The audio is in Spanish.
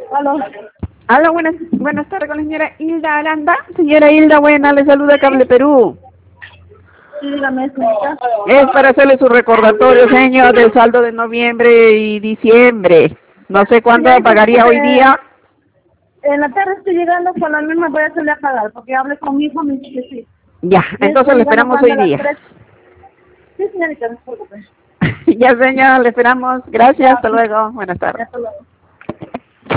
Aló. Hola, buenas tardes con la señora Hilda Aranda. Señora Hilda, buena, le saluda Cable Perú. Sí, dígame, señorita. Es para hacerle su recordatorio, señor, del saldo de noviembre y diciembre. No sé cuánto Señorita, pagaría hoy día. en la tarde estoy llegando, con la misma voy a salir a pagar, porque hablé con mi hijo, me dice que sí. Ya, Yo entonces estoy le llegando esperamos cuando hoy a las día. 3. Sí, señorita, no se preocupe. Ya, señor, le esperamos. Gracias, Ya, hasta luego. Buenas ya, tardes. hasta luego.